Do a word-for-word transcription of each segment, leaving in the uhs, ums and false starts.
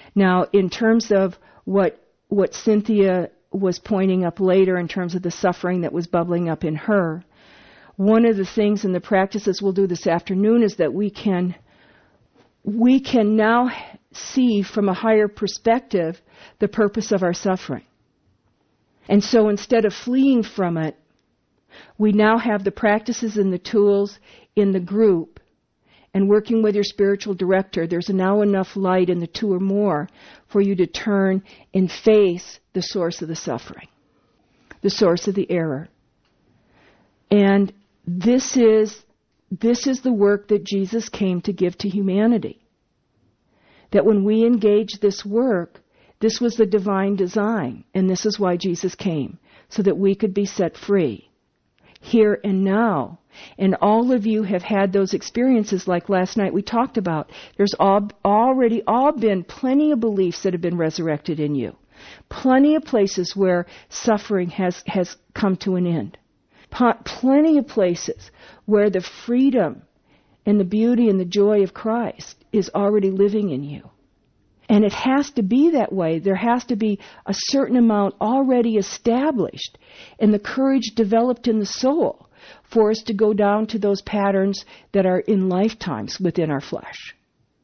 Now, in terms of what what Cynthia was pointing up later in terms of the suffering that was bubbling up in her, one of the things in the practices we'll do this afternoon is that we can we can now see from a higher perspective the purpose of our suffering. And so instead of fleeing from it, we now have the practices and the tools in the group. And working with your spiritual director, there's now enough light in the two or more for you to turn and face the source of the suffering, the source of the error. And this is this is the work that Jesus came to give to humanity. That when we engage this work, this was the divine design, and this is why Jesus came, so that we could be set free here and now. And all of you have had those experiences like last night we talked about. There's all, already all been plenty of beliefs that have been resurrected in you. Plenty of places where suffering has, has come to an end. P- plenty of places where the freedom and the beauty and the joy of Christ is already living in you. And it has to be that way. There has to be a certain amount already established and the courage developed in the soul for us to go down to those patterns that are in lifetimes within our flesh.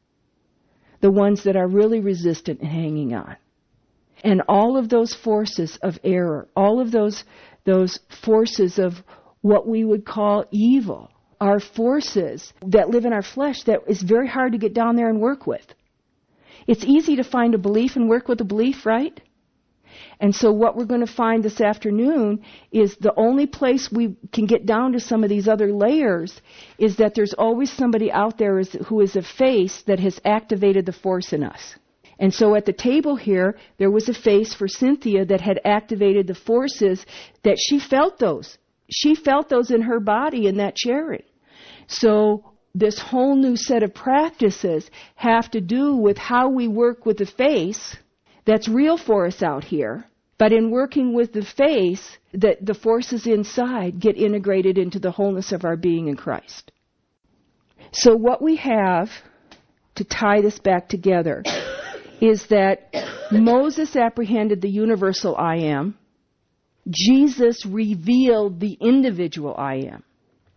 The ones that are really resistant and hanging on. And all of those forces of error, all of those, those forces of what we would call evil, are forces that live in our flesh that is very hard to get down there and work with. It's easy to find a belief and work with a belief, right? And so what we're going to find this afternoon is the only place we can get down to some of these other layers is that there's always somebody out there is, who is a face that has activated the force in us. And so at the table here, there was a face for Cynthia that had activated the forces that she felt those. She felt those in her body in that cherry. So this whole new set of practices have to do with how we work with the face that's real for us out here. But in working with the face, that the forces inside get integrated into the wholeness of our being in Christ. So what we have to tie this back together is that Moses apprehended the universal I am. Jesus revealed the individual I am.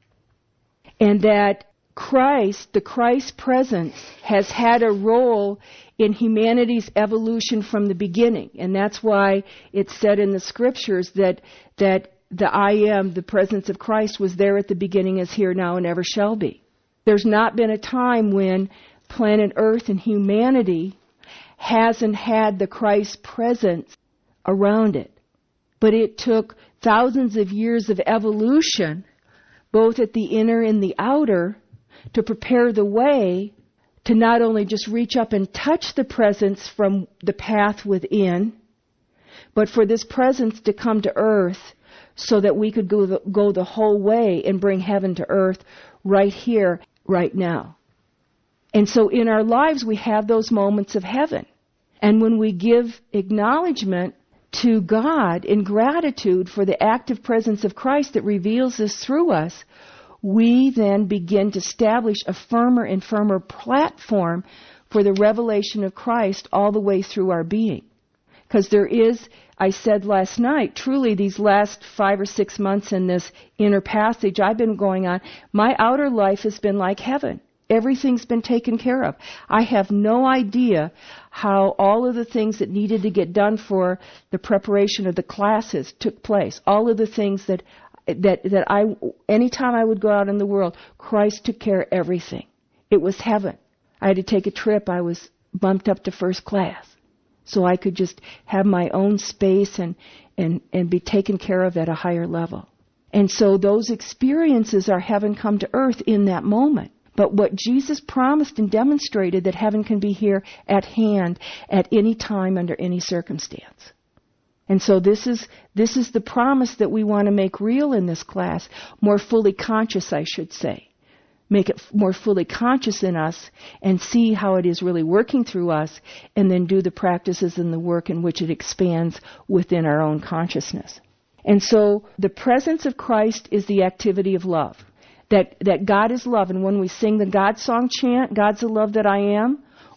And that Christ, the Christ presence, has had a role in humanity's evolution from the beginning. And that's why it's said in the scriptures that that the I am, the presence of Christ, was there at the beginning, is here now, and ever shall be. There's not been a time when planet Earth and humanity hasn't had the Christ presence around it. But it took thousands of years of evolution, both at the inner and the outer, to prepare the way to not only just reach up and touch the presence from the path within, but for this presence to come to earth so that we could go the, go the whole way and bring heaven to earth right here, right now. And so in our lives we have those moments of heaven. And when we give acknowledgement to God in gratitude for the active presence of Christ that reveals this through us, we then begin to establish a firmer and firmer platform for the revelation of Christ all the way through our being. Because there is, I said last night, truly these last five or six months in this inner passage I've been going on, my outer life has been like heaven. Everything's been taken care of. I have no idea how all of the things that needed to get done for the preparation of the classes took place. All of the things that that that I, anytime I would go out in the world, Christ took care of everything. It was heaven. I had to take a trip. I was bumped up to first class, so I could just have my own space and and and be taken care of at a higher level. And so those experiences are heaven come to earth in that moment. But what Jesus promised and demonstrated, that heaven can be here at hand at any time under any circumstance. And so this is this is the promise that we want to make real in this class, more fully conscious, I should say. Make it more fully conscious in us and see how it is really working through us, and then do the practices and the work in which it expands within our own consciousness. And so the presence of Christ is the activity of love. That that God is love. And when we sing the God song chant, God's the love that I am,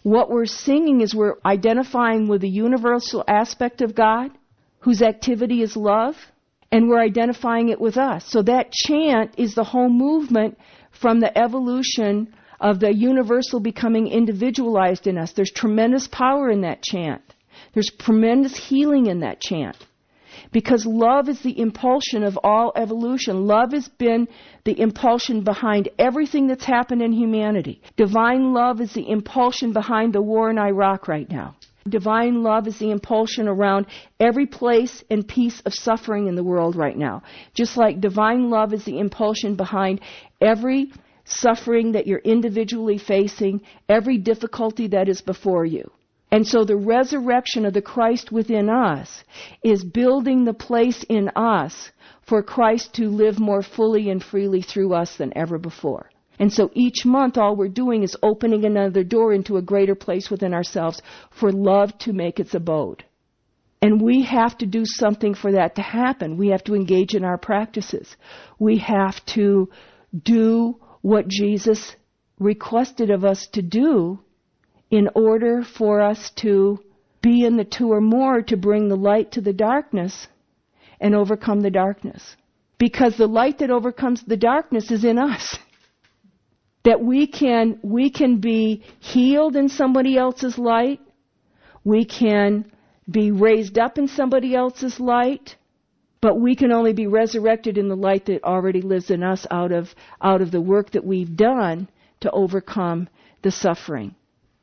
what we're singing is we're identifying with the universal aspect of God, whose activity is love, and we're identifying it with us. So that chant is the whole movement from the evolution of the universal becoming individualized in us. There's tremendous power in that chant. There's tremendous healing in that chant. Because love is the impulsion of all evolution. Love has been the impulsion behind everything that's happened in humanity. Divine love is the impulsion behind the war in Iraq right now. Divine love is the impulsion around every place and piece of suffering in the world right now. Just like divine love is the impulsion behind every suffering that you're individually facing, every difficulty that is before you. And so the resurrection of the Christ within us is building the place in us for Christ to live more fully and freely through us than ever before. And so each month all we're doing is opening another door into a greater place within ourselves for love to make its abode. And we have to do something for that to happen. We have to engage in our practices. We have to do what Jesus requested of us to do in order for us to be in the two or more to bring the light to the darkness and overcome the darkness. Because the light that overcomes the darkness is in us. That we can, we can be healed in somebody else's light. We can be raised up in somebody else's light. But we can only be resurrected in the light that already lives in us out of, out of the work that we've done to overcome the suffering.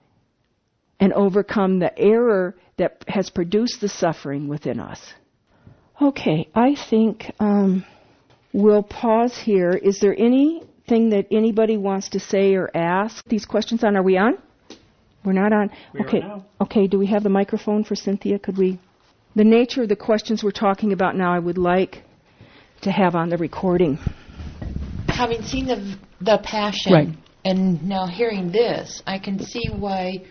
And overcome the error that has produced the suffering within us. Okay, I think um, we'll pause here. Is there anything that anybody wants to say or ask? These questions on, are we on? We're not on? We okay. are now. Okay, do we have the microphone for Cynthia? Could we? The nature of the questions we're talking about now, I would like to have on the recording. Having seen the the passion right. and now hearing this, I can see why,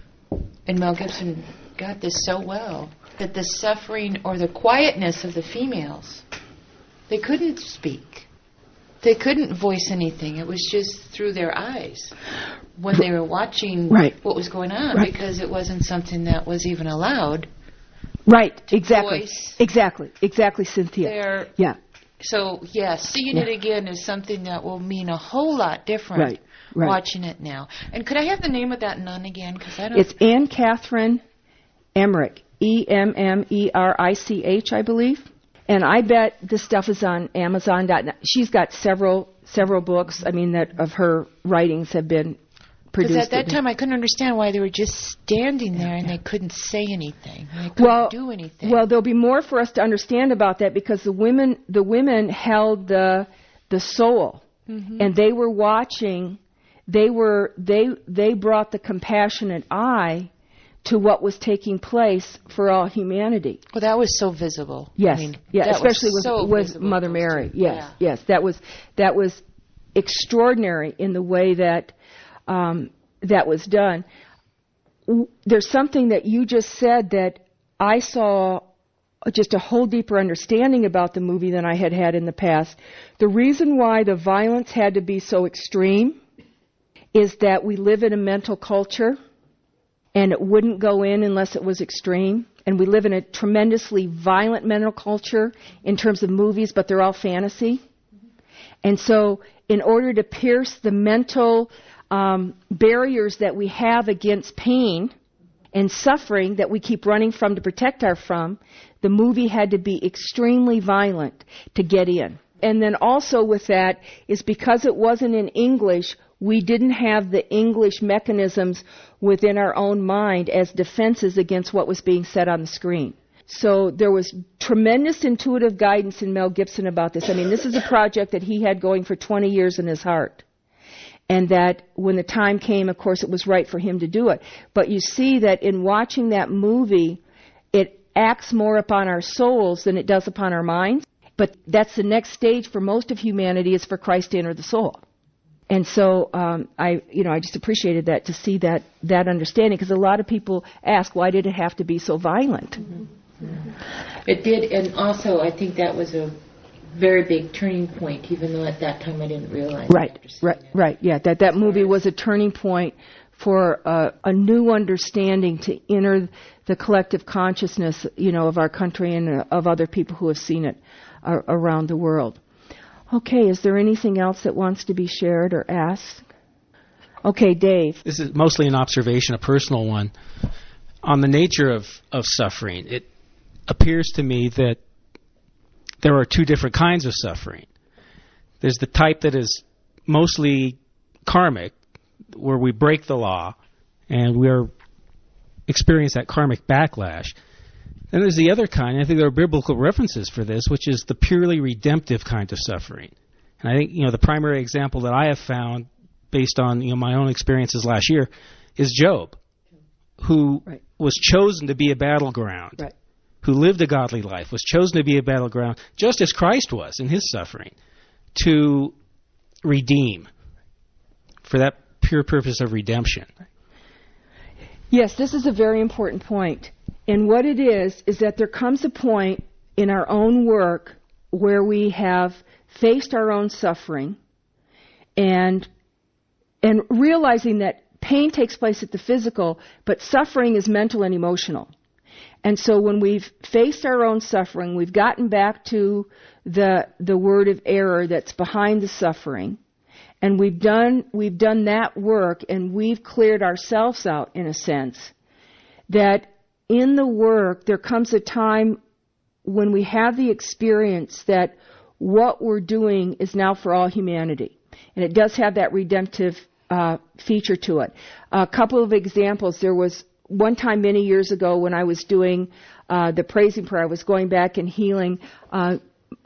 and Mel Gibson got this so well, that the suffering or the quietness of the females, they couldn't speak. They couldn't voice anything. It was just through their eyes when they were watching right. what was going on, right. because it wasn't something that was even allowed. Right, exactly. Voice exactly, exactly, Cynthia. Their, yeah. So, yeah, seeing yeah. it again is something that will mean a whole lot different right. Right. watching it now. And could I have the name of that nun again? Cause I don't it's Anne Catherine Emmerich, E M M E R I C H, I believe. And I bet this stuff is on Amazon dot net. She's got several several books, I mean, that of her writings have been produced. Because at that time I couldn't understand why they were just standing there and they couldn't say anything. They couldn't well, do anything. Well, there'll be more for us to understand about that because the women the women held the the soul, mm-hmm. and they were watching. They were they they brought the compassionate eye to what was taking place for all humanity. Well, that was so visible. Yes, I mean, yeah, especially with, so with Mother Mary. Two. Yes, yeah. yes, that was that was extraordinary in the way that um, that was done. There's something that you just said that I saw just a whole deeper understanding about the movie than I had had in the past. The reason why the violence had to be so extreme is that we live in a mental culture, and it wouldn't go in unless it was extreme. And we live in a tremendously violent mental culture in terms of movies, but they're all fantasy. And so in order to pierce the mental um, barriers that we have against pain and suffering that we keep running from to protect our from, the movie had to be extremely violent to get in. And then also with that is because it wasn't in English, we didn't have the English mechanisms within our own mind as defenses against what was being said on the screen. So there was tremendous intuitive guidance in Mel Gibson about this. I mean, this is a project that he had going for twenty years in his heart. And that when the time came, of course, it was right for him to do it. But you see that in watching that movie, it acts more upon our souls than it does upon our minds. But that's the next stage for most of humanity, is for Christ to enter the soul. And so um, I, you know, I just appreciated that, to see that that understanding, because a lot of people ask, why did it have to be so violent? Mm-hmm. Mm-hmm. It did, and also I think that was a very big turning point, even though at that time I didn't realize. Right, right, that. right. Yeah, that that movie was a turning point for a, a new understanding to enter the collective consciousness, you know, of our country and uh, of other people who have seen it uh, around the world. Okay, is there anything else that wants to be shared or asked? Okay, Dave. This is mostly an observation, a personal one. On the nature of, of suffering, it appears to me that there are two different kinds of suffering. There's the type that is mostly karmic, where we break the law and we are experience that karmic backlash. And there's the other kind, and I think there are biblical references for this, which is the purely redemptive kind of suffering. And I think, you know, the primary example that I have found, based on, you know, my own experiences last year, is Job, who right. was chosen to be a battleground, right. who lived a godly life, was chosen to be a battleground, just as Christ was in his suffering, to redeem, for that pure purpose of redemption. Yes, this is a very important point. And what it is, is that there comes a point in our own work where we have faced our own suffering and and realizing that pain takes place at the physical, but suffering is mental and emotional. And so when we've faced our own suffering, we've gotten back to the the word of error that's behind the suffering, and we've done we've done that work, and we've cleared ourselves out in a sense, that in the work there comes a time when we have the experience that what we're doing is now for all humanity. And it does have that redemptive uh, feature to it. A couple of examples. There was one time many years ago when I was doing uh, the praising prayer, I was going back and healing uh,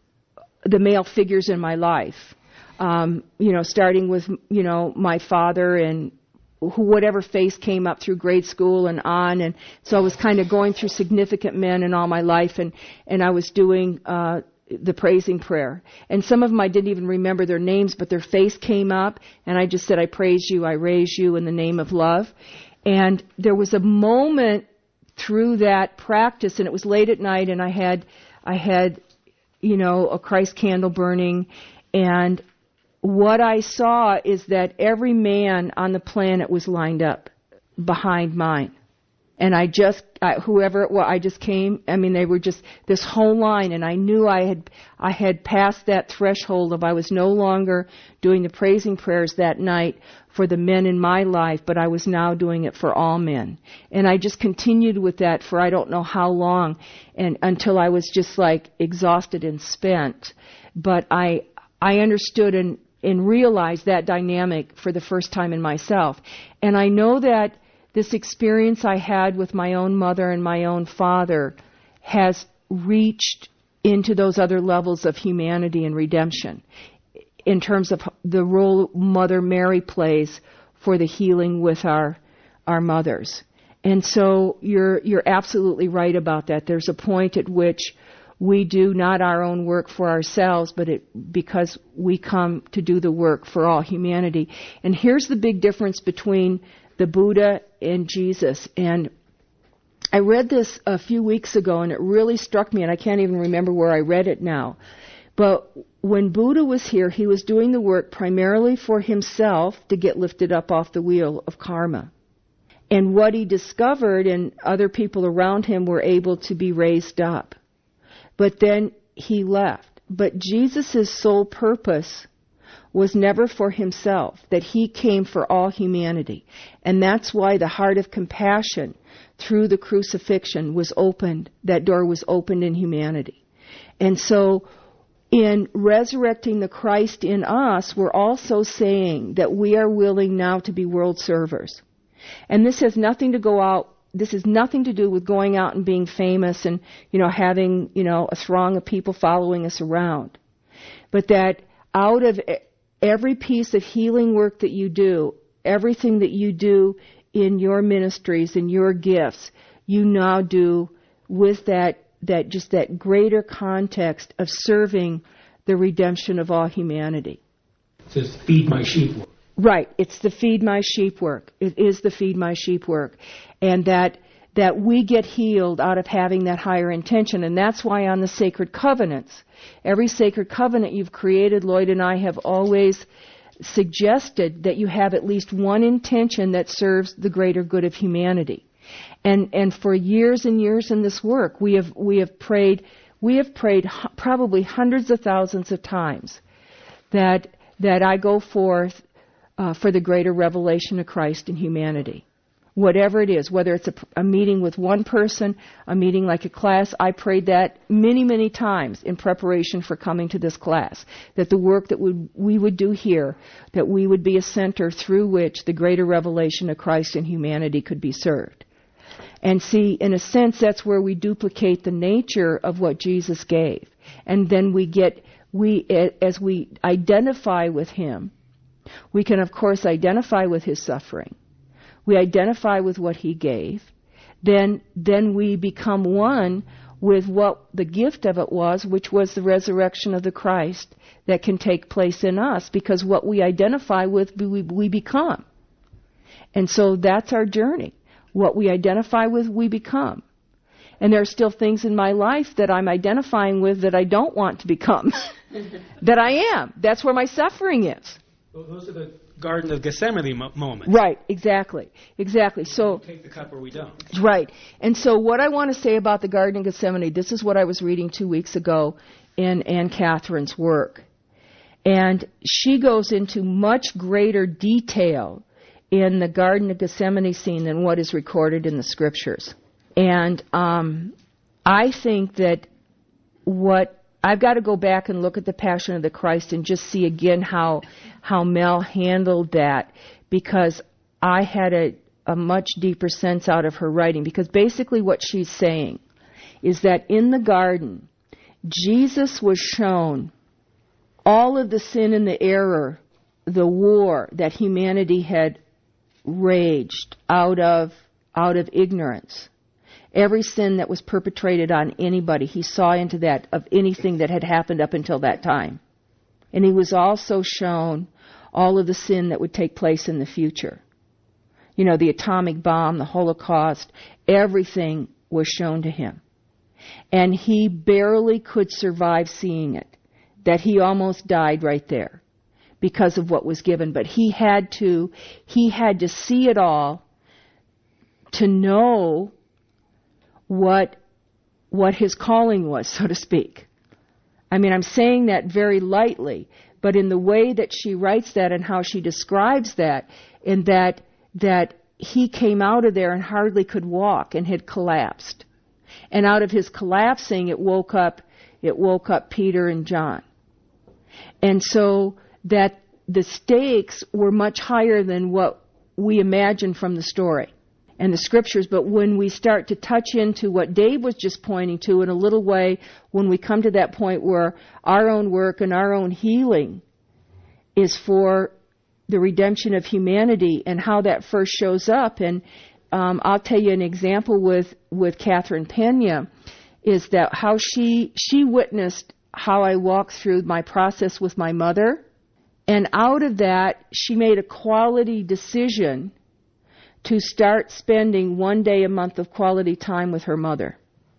the male figures in my life. Um, you know, starting with, you know, my father and who, whatever face came up through grade school and on. And so I was kind of going through significant men in all my life, and, and I was doing uh, the praising prayer. And some of them I didn't even remember their names, but their face came up, and I just said, I praise you, I raise you in the name of love. And there was a moment through that practice, and it was late at night, and I had, I had, you know, a Christ candle burning, and what I saw is that every man on the planet was lined up behind mine. And I just, I, whoever it was, I just came, I mean, they were just this whole line, and I knew I had, I had passed that threshold of I was no longer doing the praising prayers that night for the men in my life, but I was now doing it for all men. And I just continued with that for I don't know how long, and until I was just like exhausted and spent. But I, I understood and, and realized that dynamic for the first time in myself. And I know that this experience I had with my own mother and my own father has reached into those other levels of humanity and redemption in terms of the role Mother Mary plays for the healing with our our mothers. And so you're you're absolutely right about that. There's a point at which we do not our own work for ourselves, but it, because we come to do the work for all humanity. And here's the big difference between the Buddha and Jesus. And I read this a few weeks ago, and it really struck me, and I can't even remember where I read it now. But when Buddha was here, he was doing the work primarily for himself to get lifted up off the wheel of karma. And what he discovered, and other people around him were able to be raised up. But then he left. But Jesus' sole purpose was never for himself, that he came for all humanity. And that's why the heart of compassion through the crucifixion was opened, that door was opened in humanity. And so in resurrecting the Christ in us, we're also saying that we are willing now to be world servers. And this has nothing to go out This has nothing to do with going out and being famous and, you know, having, you know, a throng of people following us around. But that out of every piece of healing work that you do, everything that you do in your ministries and your gifts, you now do with that, that just that greater context of serving the redemption of all humanity. It says, feed my sheep work. Right. It's the feed my sheep work. It is the feed my sheep work. And that that we get healed out of having that higher intention. And that's why on the sacred covenants, every sacred covenant you've created, Lloyd and I have always suggested that you have at least one intention that serves the greater good of humanity. And and for years and years in this work, we have we have prayed we have prayed h- probably hundreds of thousands of times that that I go forth uh, for the greater revelation of Christ in humanity. Whatever it is, whether it's a, a meeting with one person, a meeting like a class, I prayed that many, many times in preparation for coming to this class, that the work that we, we would do here, that we would be a center through which the greater revelation of Christ in humanity could be served. And see, in a sense, that's where we duplicate the nature of what Jesus gave. And then we get, we as we identify with Him, we can, of course, identify with His suffering. We identify with what He gave, then then we become one with what the gift of it was, which was the resurrection of the Christ that can take place in us, because what we identify with, we, we become. And so that's our journey. What we identify with, we become. And there are still things in my life that I'm identifying with that I don't want to become, that I am. That's where my suffering is. Well, those are the Garden of Gethsemane mo- moments. Right, exactly, exactly. So we take the cup or we don't. Right. And so what I want to say about the Garden of Gethsemane, this is what I was reading two weeks ago in Anne Catherine's work. And she goes into much greater detail in the Garden of Gethsemane scene than what is recorded in the Scriptures. And um, I think that what I've got to go back and look at the Passion of the Christ and just see again how how Mel handled that, because I had a, a much deeper sense out of her writing. Because basically what she's saying is that in the garden, Jesus was shown all of the sin and the error, the war that humanity had raged out of out of ignorance. Every sin that was perpetrated on anybody, He saw into that, of anything that had happened up until that time. And He was also shown all of the sin that would take place in the future. You know, the atomic bomb, the Holocaust, everything was shown to Him. And He barely could survive seeing it, that He almost died right there because of what was given. But He had to, He had to see it all to know what what His calling was, so to speak. I mean, I'm saying that very lightly, but in the way that she writes that and how she describes that, in that that He came out of there and hardly could walk and had collapsed. And out of His collapsing, it woke up it woke up Peter and John. And so that the stakes were much higher than what we imagine from the story and the Scriptures. But when we start to touch into what Dave was just pointing to in a little way, when we come to that point where our own work and our own healing is for the redemption of humanity and how that first shows up. And um, I'll tell you an example with, with Catherine Pena, is that how she she witnessed how I walked through my process with my mother. And out of that, she made a quality decision to start spending one day a month of quality time with her mother,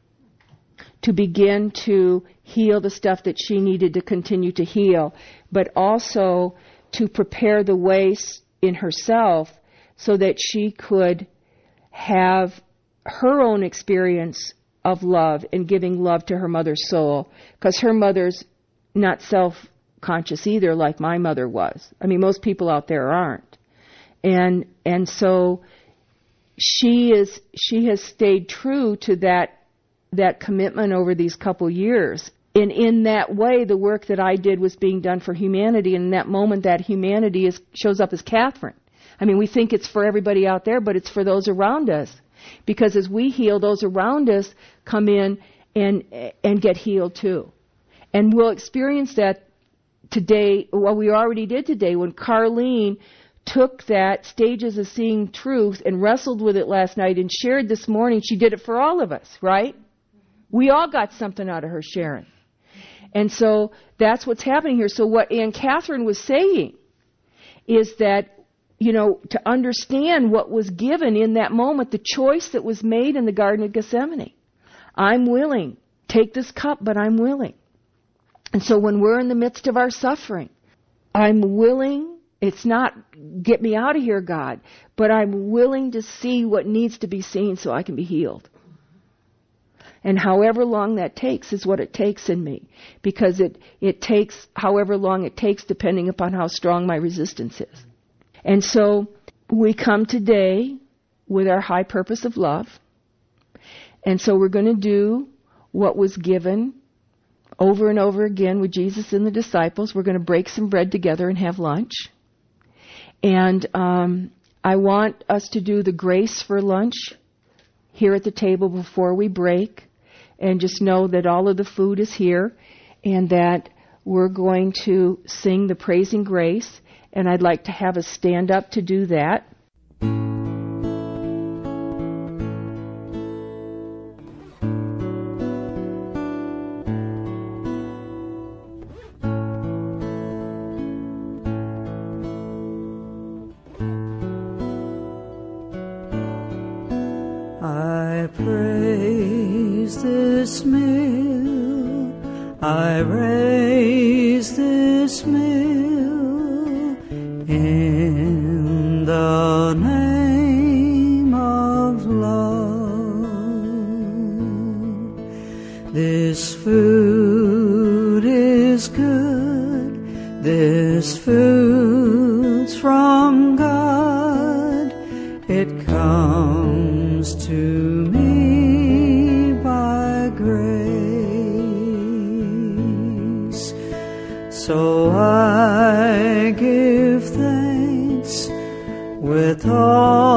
to begin to heal the stuff that she needed to continue to heal, but also to prepare the way in herself so that she could have her own experience of love and giving love to her mother's soul, because her mother's not self-conscious either like my mother was. I mean, most people out there aren't. And and so she is she has stayed true to that that commitment over these couple years. And in that way, the work that I did was being done for humanity. And in that moment, that humanity is shows up as Catherine. I mean, we think it's for everybody out there, but it's for those around us. Because as we heal, those around us come in and and get healed too. And we'll experience that today, well, we already did today, when Carlene took that Stages of Seeing Truth and wrestled with it last night and shared this morning. She did it for all of us, right? We all got something out of her sharing. And so that's what's happening here. So what Anne Catherine was saying is that, you know, to understand what was given in that moment, the choice that was made in the Garden of Gethsemane. I'm willing. Take this cup, but I'm willing. And so when we're in the midst of our suffering, I'm willing It's not, get me out of here, God, but I'm willing to see what needs to be seen so I can be healed. And however long that takes is what it takes in me, because it, it takes however long it takes depending upon how strong my resistance is. And so we come today with our high purpose of love, and so we're going to do what was given over and over again with Jesus and the disciples. We're going to break some bread together and have lunch. And um, I want us to do the grace for lunch here at the table before we break. And just know that all of the food is here and that we're going to sing the Praising Grace. And I'd like to have us stand up to do that. I praise this meal, I raise this meal in the name of love. This food is good, this food's from God, it comes to me by grace. So I give thanks with all